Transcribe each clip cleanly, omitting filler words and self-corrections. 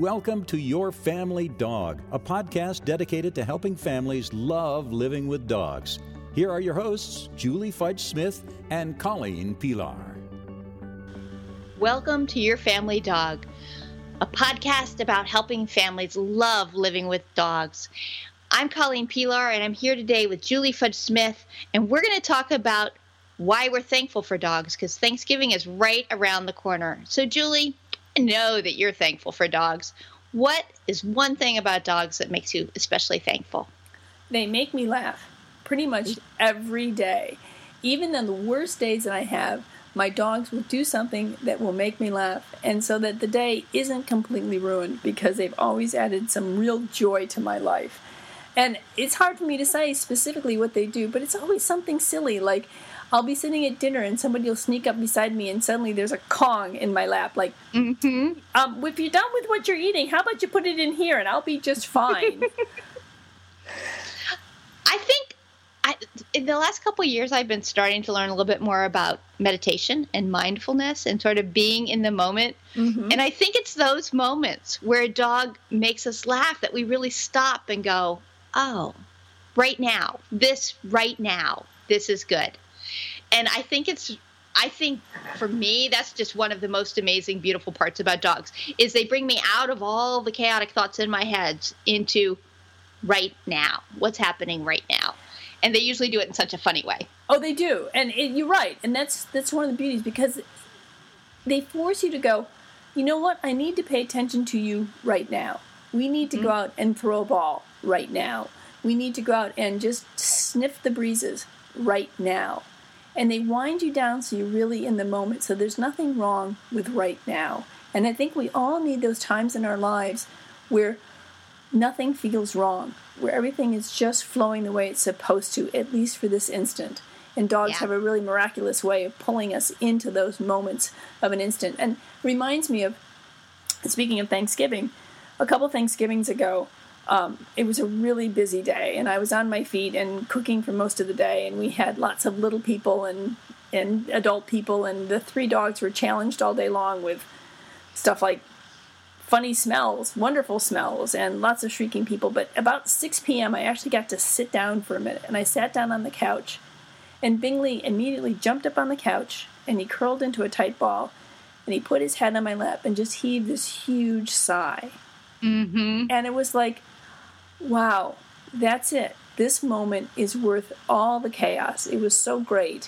welcome to Your Family Dog, a podcast dedicated to helping families love living with dogs. Here are your hosts, Julie Fudge Smith and Colleen Pilar. Welcome to Your Family Dog, a podcast about helping families love living with dogs. I'm Colleen Pilar, and I'm here today with Julie Fudge Smith, and we're going to talk about why we're thankful for dogs, because Thanksgiving is right around the corner. So, Julie, I know that you're thankful for dogs. What is one thing about dogs that makes you especially thankful? They make me laugh pretty much every day. Even on the worst days that I have, my dogs will do something that will make me laugh, and so that the day isn't completely ruined because they've always added some real joy to my life. And it's hard for me to say specifically what they do, but it's always something silly, like I'll be sitting at dinner and somebody will sneak up beside me and suddenly there's a Kong in my lap. Like, if you're done with what you're eating, how about you put it in here and I'll be just fine. I think in the last couple of years, I've been starting to learn a little bit more about meditation and mindfulness and sort of being in the moment. Mm-hmm. And I think it's those moments where a dog makes us laugh that we really stop and go, oh, right now, this is good. And I think for me, that's just one of the most amazing, beautiful parts about dogs is they bring me out of all the chaotic thoughts in my head into right now, what's happening right now. And they usually do it in such a funny way. Oh, they do. And you're right. And that's one of the beauties because they force you to go, you know what? I need to pay attention to you right now. We need to go out and throw a ball right now. We need to go out and just sniff the breezes right now. And they wind you down so you're really in the moment. So there's nothing wrong with right now. And I think we all need those times in our lives where nothing feels wrong, where everything is just flowing the way it's supposed to, at least for this instant. And dogs have a really miraculous way of pulling us into those moments of an instant. And reminds me of, speaking of Thanksgiving, a couple Thanksgivings ago, it was a really busy day, and I was on my feet and cooking for most of the day, and we had lots of little people and adult people, and the 3 dogs were challenged all day long with stuff like funny smells, wonderful smells, and lots of shrieking people. But about 6 p.m., I actually got to sit down for a minute, and I sat down on the couch, and Bingley immediately jumped up on the couch, and he curled into a tight ball, and he put his head on my lap and just heaved this huge sigh. Mm-hmm. And it was like, wow, that's it. This moment is worth all the chaos. It was so great.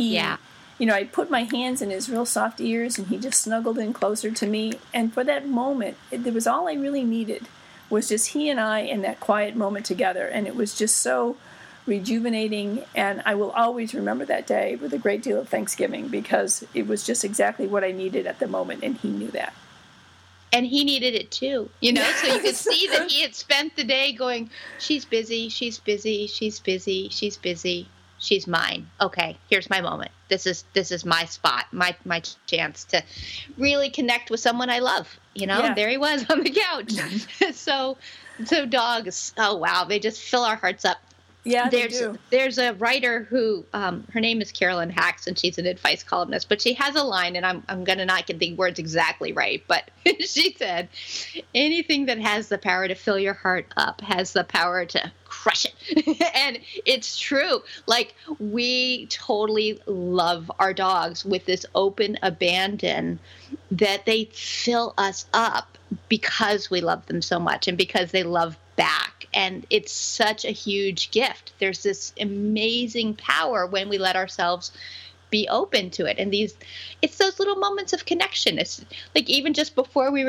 I put my hands in his real soft ears, and he just snuggled in closer to me. And for that moment, it was all I really needed was just he and I in that quiet moment together. And it was just so rejuvenating. And I will always remember that day with a great deal of Thanksgiving because it was just exactly what I needed at the moment. And he knew that. And he needed it too, so you could see that he had spent the day going, she's busy, she's busy, she's busy, she's busy, she's mine. Okay, here's my moment. This is my spot, my chance to really connect with someone I love, And there he was on the couch. So dogs, oh wow, they just fill our hearts up. Yeah, they do. There's a writer who, her name is Carolyn Hacks, and she's an advice columnist, but she has a line, and I'm going to not get the words exactly right, but she said, anything that has the power to fill your heart up has the power to crush it. And it's true. Like, we totally love our dogs with this open abandon that they fill us up because we love them so much and because they love back. And it's such a huge gift. There's this amazing power when we let ourselves be open to it. And it's those little moments of connection. It's like even just before we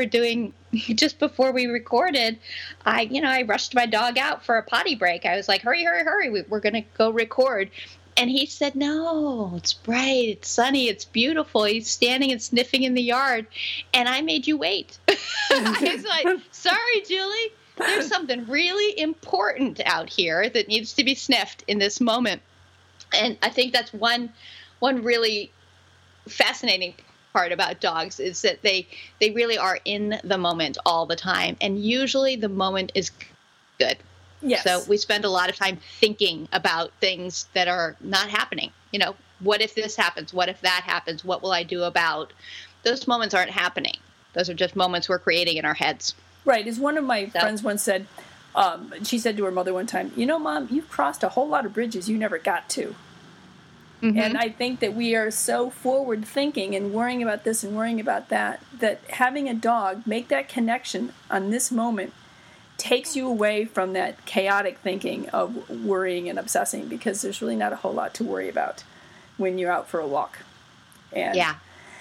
recorded, I rushed my dog out for a potty break. I was like, hurry, we're going to go record. And he said, no, it's bright, it's sunny, it's beautiful. He's standing and sniffing in the yard. And I made you wait. I was like, sorry, Julie. There's something really important out here that needs to be sniffed in this moment. And I think that's one really fascinating part about dogs is that they really are in the moment all the time. And usually the moment is good. Yes. So we spend a lot of time thinking about things that are not happening. What if this happens? What if that happens? What will I do about? Those moments aren't happening. Those are just moments we're creating in our heads. Right. As one of my friends once said, she said to her mother one time, you know, Mom, you've crossed a whole lot of bridges you never got to. Mm-hmm. And I think that we are so forward thinking and worrying about this and worrying about that, that having a dog make that connection on this moment takes you away from that chaotic thinking of worrying and obsessing, because there's really not a whole lot to worry about when you're out for a walk. And yeah.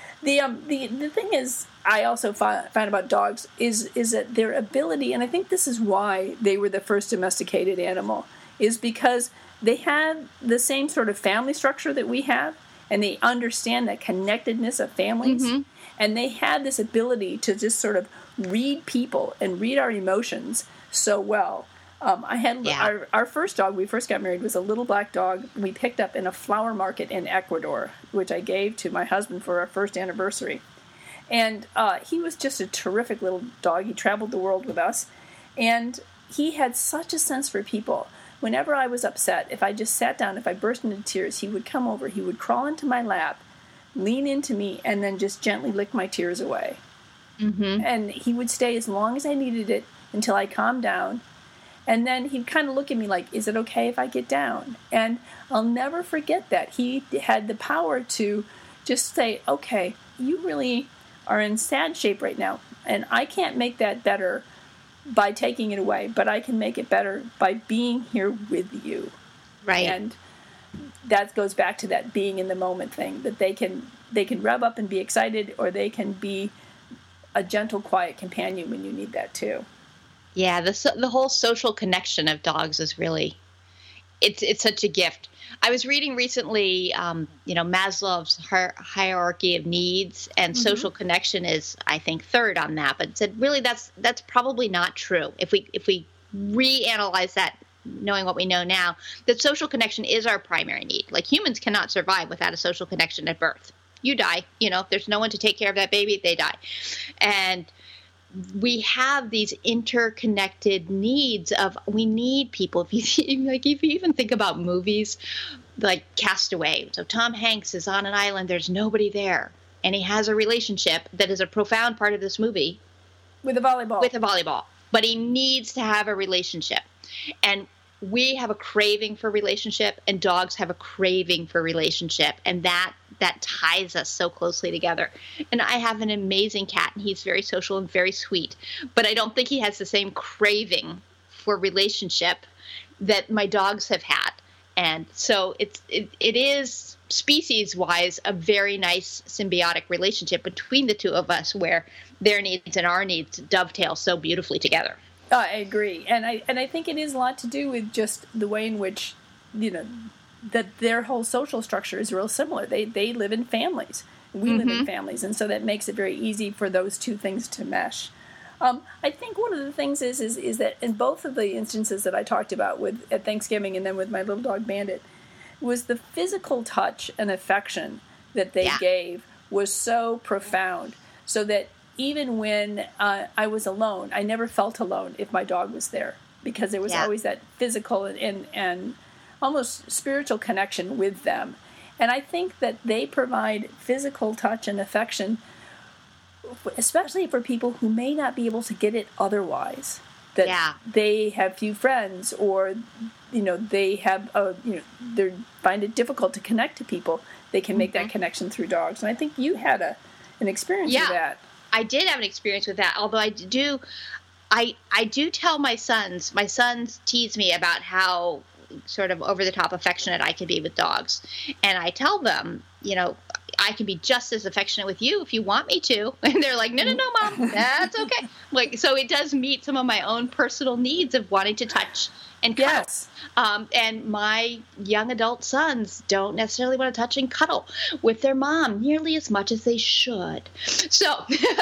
The thing is, I also find about dogs is that their ability, and I think this is why they were the first domesticated animal, is because they have the same sort of family structure that we have, and they understand that connectedness of families, mm-hmm. and they have this ability to just sort of read people and read our emotions so well. I had our first dog, we first got married, was a little black dog we picked up in a flower market in Ecuador, which I gave to my husband for our first anniversary. And he was just a terrific little dog. He traveled the world with us. And he had such a sense for people. Whenever I was upset, if I just sat down, if I burst into tears, he would come over, he would crawl into my lap, lean into me, and then just gently lick my tears away. Mm-hmm. And he would stay as long as I needed it until I calmed down. And then he'd kind of look at me like, is it okay if I get down? And I'll never forget that. He had the power to just say, okay, you really are in sad shape right now, and I can't make that better by taking it away, but I can make it better by being here with you. Right. And that goes back to that being in the moment thing, that they can rev up and be excited, or they can be a gentle, quiet companion when you need that too. Yeah, the whole social connection of dogs is really, it's such a gift. I was reading recently, Maslow's hierarchy of needs, and mm-hmm. social connection is, I think, third on that. But it said really that's probably not true. If we reanalyze that, knowing what we know now, that social connection is our primary need. Like, humans cannot survive without a social connection at birth. You die. If there's no one to take care of that baby, they die. And we have these interconnected needs of, we need people. If you even think about movies like Castaway. So Tom Hanks is on an island, there's nobody there, and he has a relationship that is a profound part of this movie. With a volleyball. But he needs to have a relationship. And we have a craving for relationship, and dogs have a craving for relationship, and that ties us so closely together. And I have an amazing cat, and he's very social and very sweet, but I don't think he has the same craving for relationship that my dogs have had. And so it is species-wise a very nice symbiotic relationship between the two of us, where their needs and our needs dovetail so beautifully together. I agree, and I think it is a lot to do with just the way in which, that their whole social structure is real similar. They live in families. We mm-hmm. live in families, and so that makes it very easy for those two things to mesh. I think one of the things is that in both of the instances that I talked about at Thanksgiving and then with my little dog Bandit, was the physical touch and affection that they gave was so profound, so that even when I was alone, I never felt alone if my dog was there, because there was always that physical and almost spiritual connection with them. And I think that they provide physical touch and affection, especially for people who may not be able to get it otherwise. That they have few friends, or they have they find it difficult to connect to people. They can make that connection through dogs. And I think you had an experience with that. I did have an experience with that, although I do tell my sons tease me about how sort of over-the-top affectionate I can be with dogs. And I tell them, I can be just as affectionate with you if you want me to. And they're like, no, Mom, that's okay. So it does meet some of my own personal needs of wanting to touch and cuddle. Yes. And my young adult sons don't necessarily want to touch and cuddle with their mom nearly as much as they should. So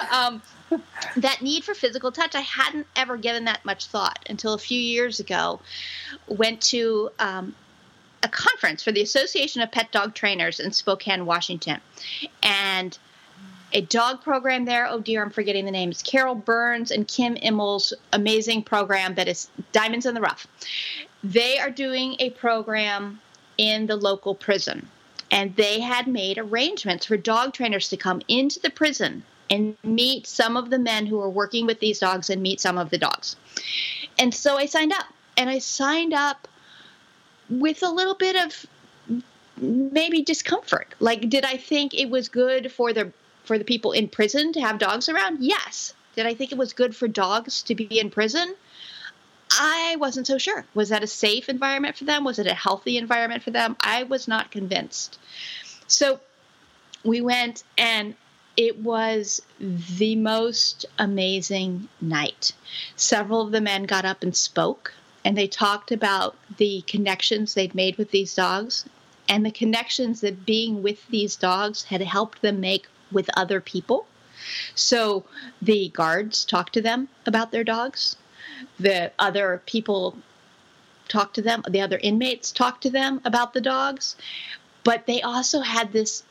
that need for physical touch, I hadn't ever given that much thought until a few years ago. Went to a conference for the Association of Pet Dog Trainers in Spokane, Washington. And a dog program there, oh dear, I'm forgetting the name. It's Carol Burns and Kim Immel's amazing program that is Diamonds in the Rough. They are doing a program in the local prison. And they had made arrangements for dog trainers to come into the prison and meet some of the men who are working with these dogs and meet some of the dogs. And so I signed up, and I signed up with a little bit of maybe discomfort. Like, did I think it was good for the people in prison to have dogs around? Yes. Did I think it was good for dogs to be in prison? I wasn't so sure. Was that a safe environment for them? Was it a healthy environment for them? I was not convinced. So we went, and it was the most amazing night. Several of the men got up and spoke, and they talked about the connections they'd made with these dogs and the connections that being with these dogs had helped them make with other people. So the guards talked to them about their dogs. The other people talked to them. The other inmates talked to them about the dogs. But they also had this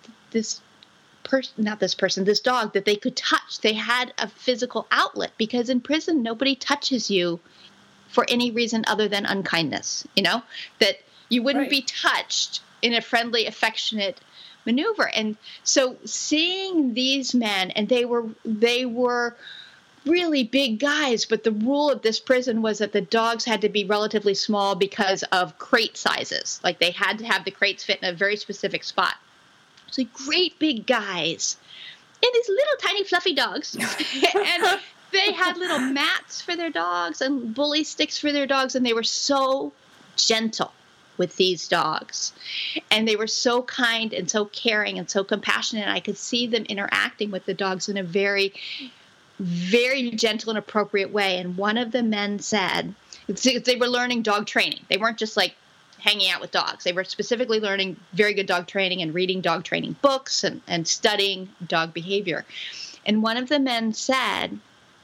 dog that they could touch. They had a physical outlet, because in prison, nobody touches you for any reason other than unkindness, that you wouldn't be touched in a friendly, affectionate maneuver. And so seeing these men, and they were really big guys, but the rule at this prison was that the dogs had to be relatively small because of crate sizes. Like, they had to have the crates fit in a very specific spot. So great big guys and these little tiny fluffy dogs. And they had little mats for their dogs and bully sticks for their dogs. And they were so gentle with these dogs. And they were so kind and so caring and so compassionate. I could see them interacting with the dogs in a very, very gentle and appropriate way. And one of the men said, they were learning dog training. They weren't just like hanging out with dogs. They were specifically learning very good dog training and reading dog training books and studying dog behavior. And one of the men said,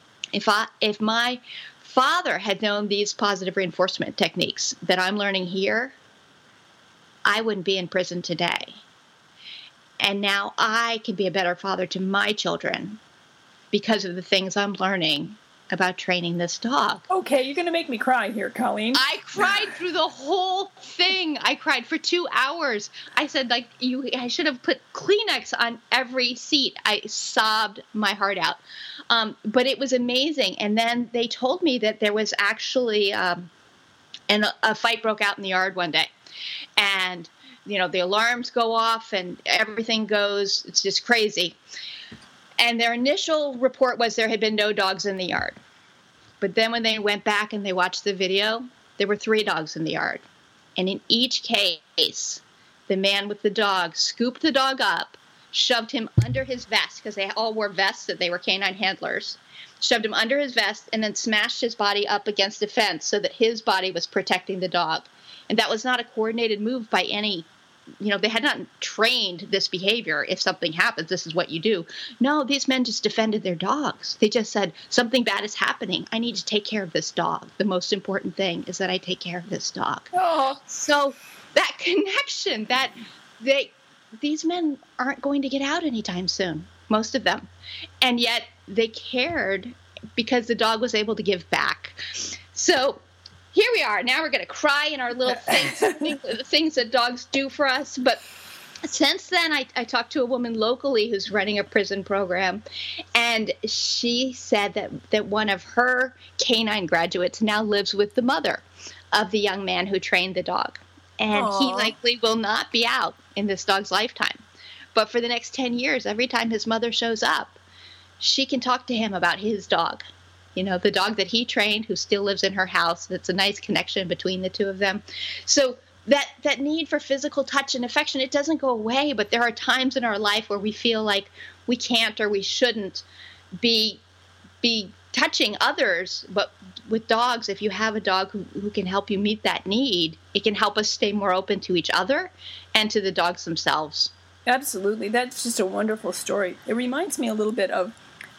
if my father had known these positive reinforcement techniques that I'm learning here, I wouldn't be in prison today. And now I can be a better father to my children because of the things I'm learning about training this dog. Okay, you're going to make me cry here, Colleen. I cried through the whole thing. I cried for 2 hours. I said, I should have put Kleenex on every seat. I sobbed my heart out. But it was amazing. And then they told me that there was actually a fight broke out in the yard one day. And, the alarms go off and everything goes, it's just crazy. And their initial report was there had been no dogs in the yard. But then when they went back and they watched the video, there were 3 dogs in the yard. And in each case, the man with the dog scooped the dog up, shoved him under his vest, because they all wore vests that they were canine handlers, shoved him under his vest, and then smashed his body up against a fence so that his body was protecting the dog. And that was not a coordinated move by any, they had not trained this behavior. If something happens, this is what you do. No, these men just defended their dogs. They just said, something bad is happening. I need to take care of this dog. The most important thing is that I take care of this dog. Oh. So that connection, these men aren't going to get out anytime soon, most of them. And yet they cared because the dog was able to give back. So here we are. Now we're going to cry in our little things, the things that dogs do for us. But since then, I talked to a woman locally who's running a prison program, and she said that one of her canine graduates now lives with the mother of the young man who trained the dog. And Aww. He likely will not be out in this dog's lifetime. But for the next 10 years, every time his mother shows up, she can talk to him about his dog. The dog that he trained, who still lives in her house. That's a nice connection between the two of them. So that need for physical touch and affection, it doesn't go away, but there are times in our life where we feel like we can't or we shouldn't be touching others. But with dogs, if you have a dog who can help you meet that need, it can help us stay more open to each other and to the dogs themselves. Absolutely. That's just a wonderful story. It reminds me a little bit of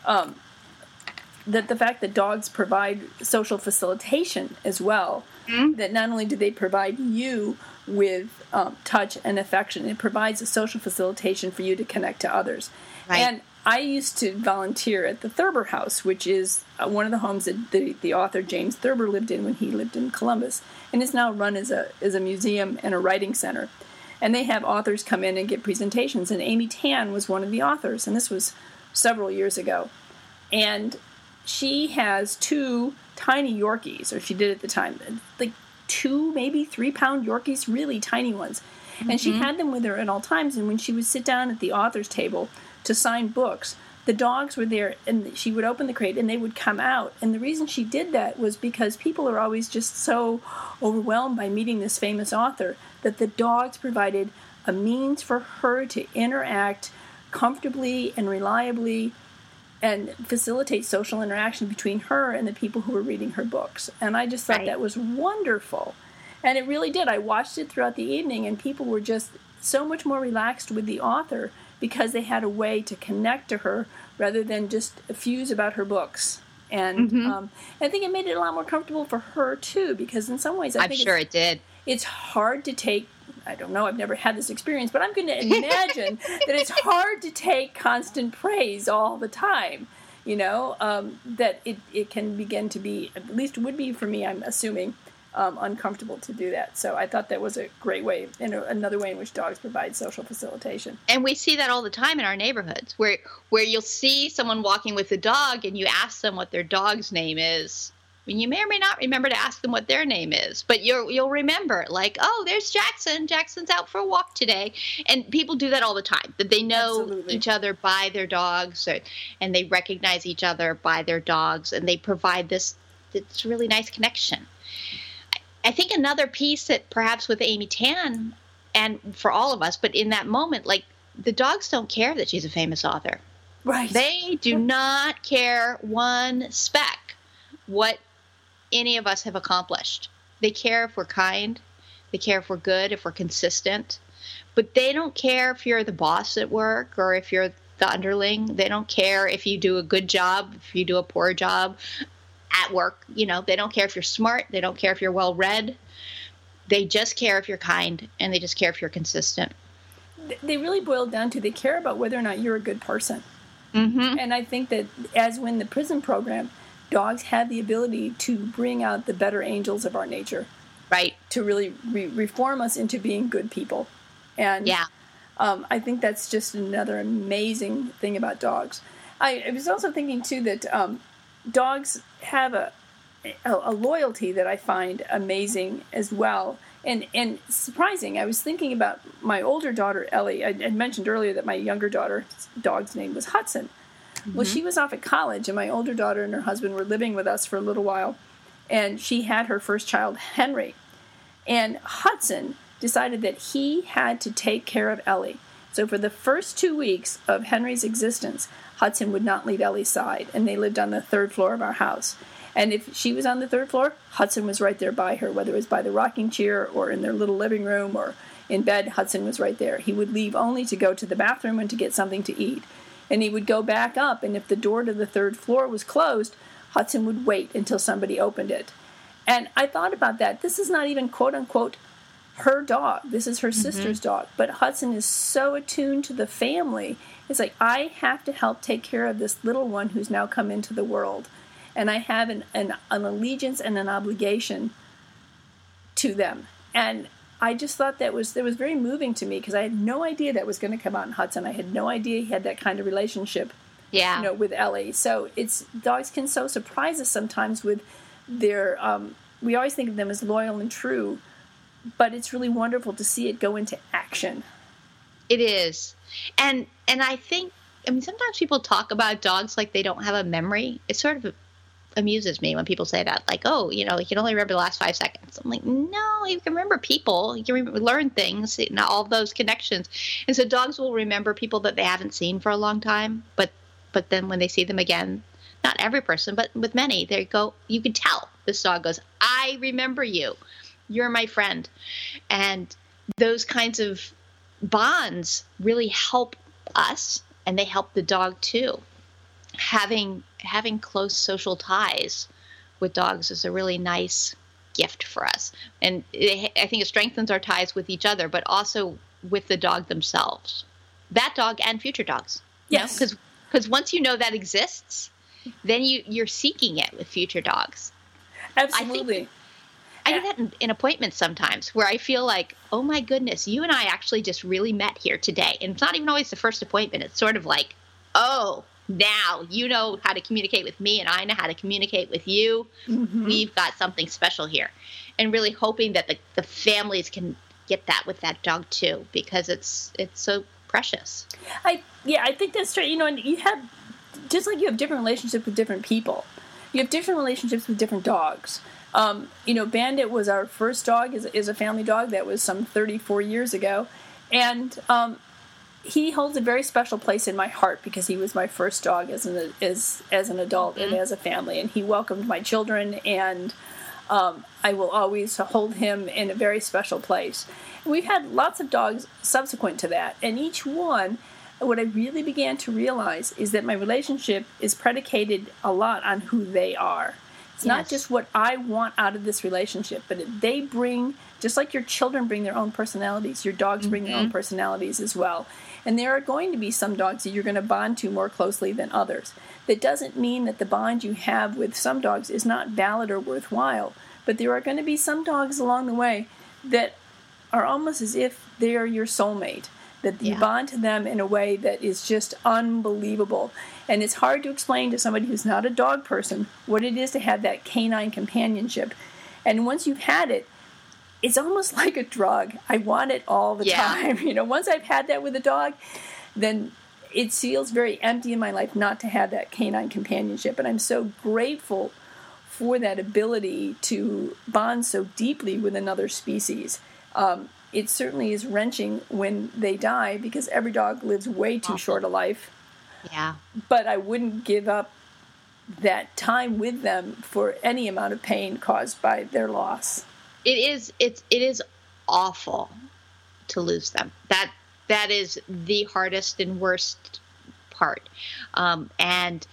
that the fact that dogs provide social facilitation as well. Mm-hmm. That not only do they provide you with touch and affection, it provides a social facilitation for you to connect to others. Right. And I used to volunteer at the Thurber House, which is one of the homes that the author James Thurber lived in when he lived in Columbus, and is now run as a museum and a writing center. And they have authors come in and give presentations, and Amy Tan was one of the authors, and this was several years ago. And she has 2 tiny Yorkies, or she did at the time, like 2, maybe 3-pound Yorkies, really tiny ones. And she had them with her at all times. And when she would sit down at the author's table to sign books, the dogs were there, and she would open the crate, and they would come out. And the reason she did that was because people are always just so overwhelmed by meeting this famous author that the dogs provided a means for her to interact comfortably and reliably and facilitate social interaction between her and the people who were reading her books. And I just thought that was wonderful. And it really did. I watched it throughout the evening, and people were just so much more relaxed with the author because they had a way to connect to her rather than just fuse about her books. And I think it made it a lot more comfortable for her, too, because in some ways I'm sure it did. It's hard to take, I don't know, I've never had this experience, but I'm going to imagine that it's hard to take constant praise all the time, that it can begin to be, at least it would be for me, I'm assuming, uncomfortable to do that. So I thought that was a great way, another way in which dogs provide social facilitation. And we see that all the time in our neighborhoods, where you'll see someone walking with a dog and you ask them what their dog's name is. And you may or may not remember to ask them what their name is, but you'll remember, like, oh, there's Jackson. Jackson's out for a walk today. And people do that all the time, that they know each other by their dogs, and they recognize each other by their dogs, and they provide this really nice connection. I think another piece that perhaps with Amy Tan, and for all of us, but in that moment, like, the dogs don't care that she's a famous author. Right. They do not care one speck what any of us have accomplished. They care if we're kind. They care if we're good, if we're consistent. But they don't care if you're the boss at work or if you're the underling. They don't care if you do a good job, if you do a poor job at work. They don't care if you're smart. They don't care if you're well read. They just care if you're kind, and they just care if you're consistent. They really boil down to they care about whether or not you're a good person. Mm-hmm. And I think that as in the prison program, dogs have the ability to bring out the better angels of our nature. Right. To really reform us into being good people. And I think that's just another amazing thing about dogs. I was also thinking, too, that dogs have a loyalty that I find amazing as well. And surprising. I was thinking about my older daughter, Ellie. I had mentioned earlier that my younger daughter's dog's name was Hudson. Mm-hmm. Well, she was off at college, and my older daughter and her husband were living with us for a little while, and she had her first child, Henry. And Hudson decided that he had to take care of Ellie. So for the first 2 weeks of Henry's existence, Hudson would not leave Ellie's side, and they lived on the 3rd floor of our house. And if she was on the 3rd floor, Hudson was right there by her, whether it was by the rocking chair or in their little living room or in bed, Hudson was right there. He would leave only to go to the bathroom and to get something to eat. And he would go back up, and if the door to the 3rd floor was closed, Hudson would wait until somebody opened it. And I thought about that. This is not even, quote-unquote, her dog. This is her sister's dog. But Hudson is so attuned to the family. It's like, I have to help take care of this little one who's now come into the world. And I have an allegiance and an obligation to them. And I just thought that was very moving to me because I had no idea that was going to come out in Hudson. I had no idea he had that kind of relationship, with Ellie. So dogs can so surprise us sometimes with their. We always think of them as loyal and true, but it's really wonderful to see it go into action. It is, and I think sometimes people talk about dogs like they don't have a memory. It sort of amuses me when people say that, like, oh, you can only remember the last 5 seconds. I'm like, no, you can remember people. You can learn things, all those connections. And so dogs will remember people that they haven't seen for a long time, but then when they see them again, not every person, but with many, they go, you can tell. This dog goes, I remember you. You're my friend. And those kinds of bonds really help us, and they help the dog too. Having close social ties with dogs is a really nice gift for us. And I think it strengthens our ties with each other, but also with the dog themselves. That dog and future dogs. Yes. Because once you know that exists, then you're seeking it with future dogs. Absolutely. I do that in appointments sometimes where I feel like, oh my goodness, you and I actually just really met here today. And it's not even always the first appointment. It's sort of like, oh, now you know how to communicate with me and I know how to communicate with you. Mm-hmm. We've got something special here. And really hoping that the families can get that with that dog too, because it's so precious. I think that's true. And you have, just like you have different relationships with different people, you have different relationships with different dogs. Bandit was our first dog, is a family dog. That was some 34 years ago. And he holds a very special place in my heart because he was my first dog as an adult mm-hmm. and as a family. And he welcomed my children, and I will always hold him in a very special place. We've had lots of dogs subsequent to that, and each one, what I really began to realize is that my relationship is predicated a lot on who they are. It's not just what I want out of this relationship, but they bring, just like your children bring their own personalities, your dogs bring their own personalities as well. And there are going to be some dogs that you're going to bond to more closely than others. That doesn't mean that the bond you have with some dogs is not valid or worthwhile, but there are going to be some dogs along the way that are almost as if they are your soulmate, that you bond to them in a way that is just unbelievable. And it's hard to explain to somebody who's not a dog person what it is to have that canine companionship. And once you've had it, it's almost like a drug. I want it all the time. Once I've had that with a dog, then it feels very empty in my life not to have that canine companionship. And I'm so grateful for that ability to bond so deeply with another species. It certainly is wrenching when they die because every dog lives way too short a life. Yeah. But I wouldn't give up that time with them for any amount of pain caused by their loss. It is awful to lose them. That is the hardest and worst part. And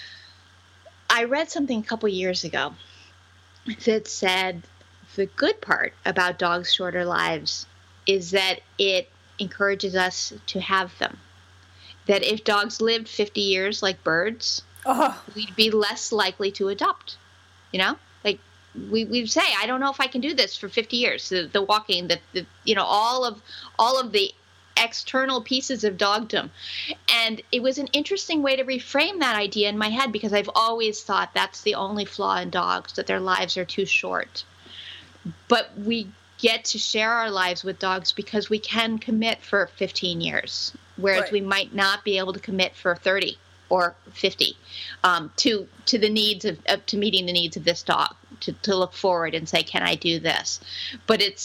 I read something a couple years ago that said the good part about dogs' shorter lives is that it encourages us to have them. That if dogs lived 50 years like birds, we'd be less likely to adopt. Like we'd say, I don't know if I can do this for 50 years. The walking, all of the external pieces of dogdom. And it was an interesting way to reframe that idea in my head because I've always thought that's the only flaw in dogs, that their lives are too short. But we get to share our lives with dogs because we can commit for 15 years, whereas we might not be able to commit for 30 or 50 to the needs to meeting the needs of this dog, to look forward and say, can I do this? But it's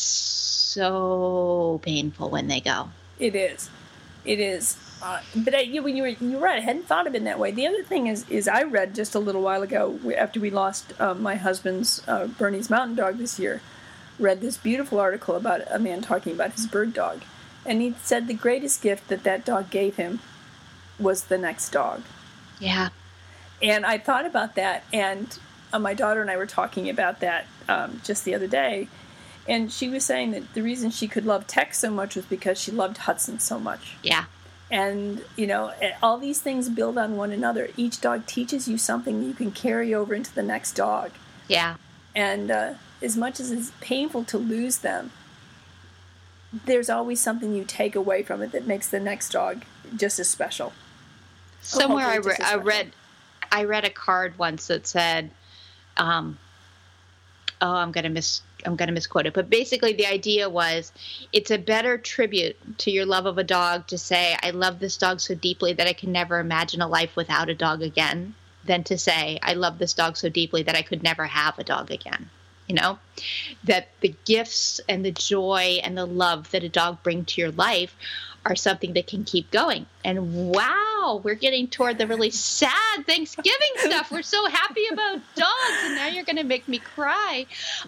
so painful when they go. It is. But when you're right, I hadn't thought of it in that way. The other thing is I read just a little while ago, after we lost my husband's Bernese Mountain Dog this year, read this beautiful article about a man talking about his bird dog. And he said the greatest gift that dog gave him was the next dog. Yeah. And I thought about that, and my daughter and I were talking about that just the other day. And she was saying that the reason she could love Tex so much was because she loved Hudson so much. Yeah. And, all these things build on one another. Each dog teaches you something you can carry over into the next dog. Yeah. And as much as it's painful to lose them, there's always something you take away from it that makes the next dog just as special. Somewhere I read a card once that said, I'm going to misquote it, but basically the idea was it's a better tribute to your love of a dog to say, I love this dog so deeply that I can never imagine a life without a dog again, than to say, I love this dog so deeply that I could never have a dog again. That the gifts and the joy and the love that a dog brings to your life are something that can keep going. And wow, we're getting toward the really sad Thanksgiving stuff. We're so happy about dogs, and now you're going to make me cry.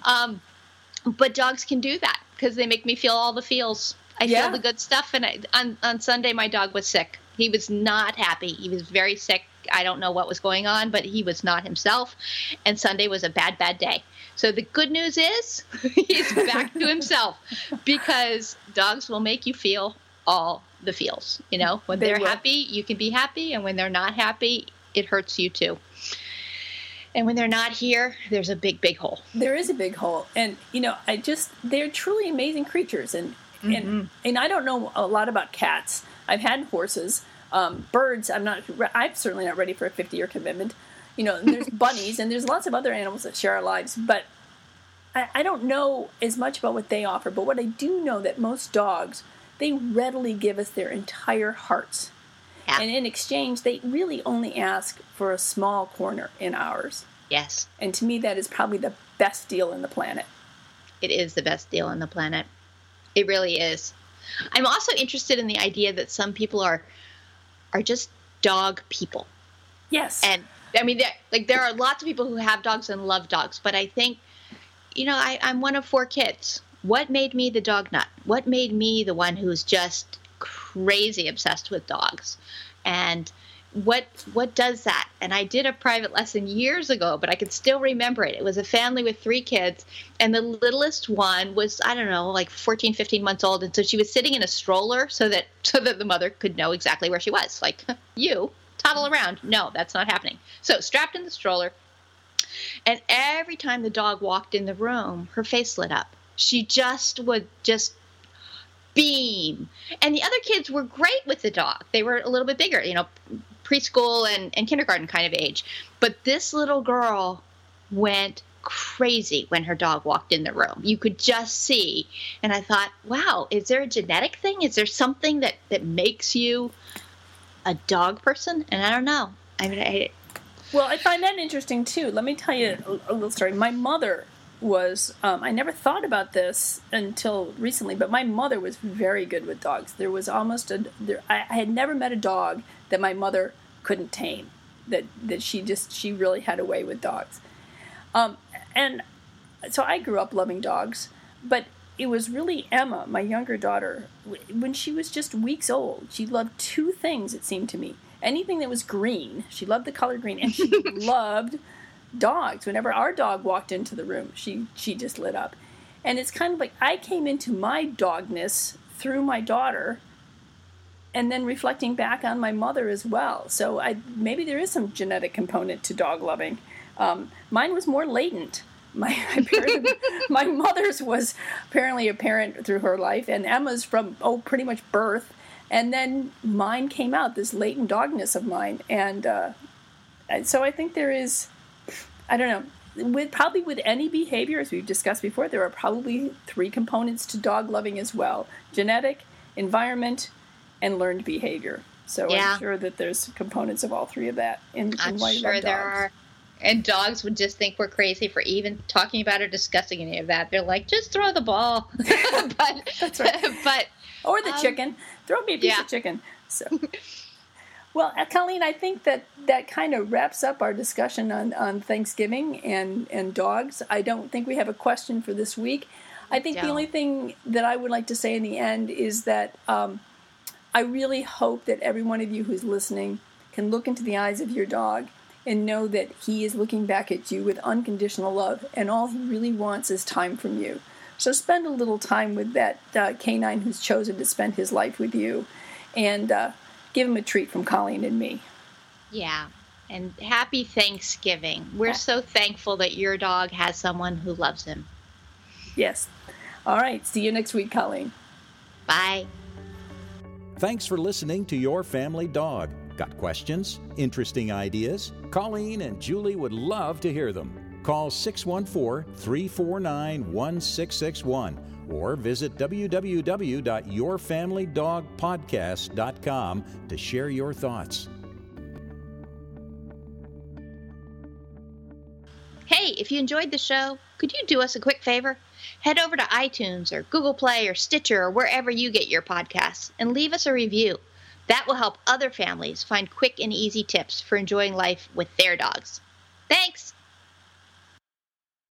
But dogs can do that because they make me feel all the feels. I feel the good stuff. And on Sunday, my dog was sick. He was not happy. He was very sick. I don't know what was going on, but he was not himself. And Sunday was a bad, bad day. So the good news is he's back to himself, because dogs will make you feel all the feels. When they're happy, you can be happy. And when they're not happy, it hurts you too. And when they're not here, there's a big, big hole. There is a big hole. And, they're truly amazing creatures. And I don't know a lot about cats. I've had horses. Birds, I'm certainly not ready for a 50-year commitment. And there's bunnies, and there's lots of other animals that share our lives, but I don't know as much about what they offer. But what I do know that most dogs, they readily give us their entire hearts. Yeah. And in exchange, they really only ask for a small corner in ours. Yes. And to me, that is probably the best deal in the planet. It is the best deal on the planet. It really is. I'm also interested in the idea that some people are just dog people. Yes. And I mean, there are lots of people who have dogs and love dogs, but I think, I'm one of 4 kids. What made me the dog nut? What made me the one who's just crazy obsessed with dogs? And what does that? And I did a private lesson years ago, but I can still remember it. It was a family with 3 kids, and the littlest one was, I don't know, like 14, 15 months old. And so she was sitting in a stroller so that the mother could know exactly where she was. Like, you toddle around. No, that's not happening. So strapped in the stroller. And every time the dog walked in the room, her face lit up. She would beam. And the other kids were great with the dog. They were a little bit bigger, preschool and kindergarten kind of age. But this little girl went crazy when her dog walked in the room. You could just see. And I thought, wow, is there a genetic thing? Is there something that makes you a dog person? And I don't know. I mean, well, I find that interesting, too. Let me tell you a little story. My mother was, I never thought about this until recently, but my mother was very good with dogs. There was almost I had never met a dog that my mother couldn't tame, that she really had a way with dogs. And so I grew up loving dogs, but it was really Emma, my younger daughter, when she was just weeks old. She loved 2 things, it seemed to me. Anything that was green. She loved the color green, and she loved dogs. Whenever our dog walked into the room, she just lit up. And it's kind of like I came into my dogness through my daughter, and then reflecting back on my mother as well. So maybe there is some genetic component to dog loving. Mine was more latent. My mother's was apparently a parent through her life, and Emma's from pretty much birth. And then mine came out, this latent dogness of mine. And so I think there is, I don't know, probably with any behavior, as we've discussed before, there are probably 3 components to dog loving as well: genetic, environment, and learned behavior. So yeah. I'm sure that there's components of all 3 of that in why you love dogs. There are. And dogs would just think we're crazy for even talking about or discussing any of that. They're like, just throw the ball. That's right. Or the chicken. Throw me a piece of chicken. So, well, Colleen, I think that kind of wraps up our discussion on Thanksgiving and dogs. I don't think we have a question for this week. I think the only thing that I would like to say in the end is that I really hope that every one of you who's listening can look into the eyes of your dog and know that he is looking back at you with unconditional love, and all he really wants is time from you. So spend a little time with that canine who's chosen to spend his life with you, and give him a treat from Colleen and me. Yeah, and happy Thanksgiving. We're so thankful that your dog has someone who loves him. Yes. All right, see you next week, Colleen. Bye. Thanks for listening to Your Family Dog. Got questions? Interesting ideas? Colleen and Julie would love to hear them. Call 614-349-1661 or visit www.yourfamilydogpodcast.com to share your thoughts. Hey, if you enjoyed the show, could you do us a quick favor? Head over to iTunes or Google Play or Stitcher or wherever you get your podcasts and leave us a review. That will help other families find quick and easy tips for enjoying life with their dogs. Thanks!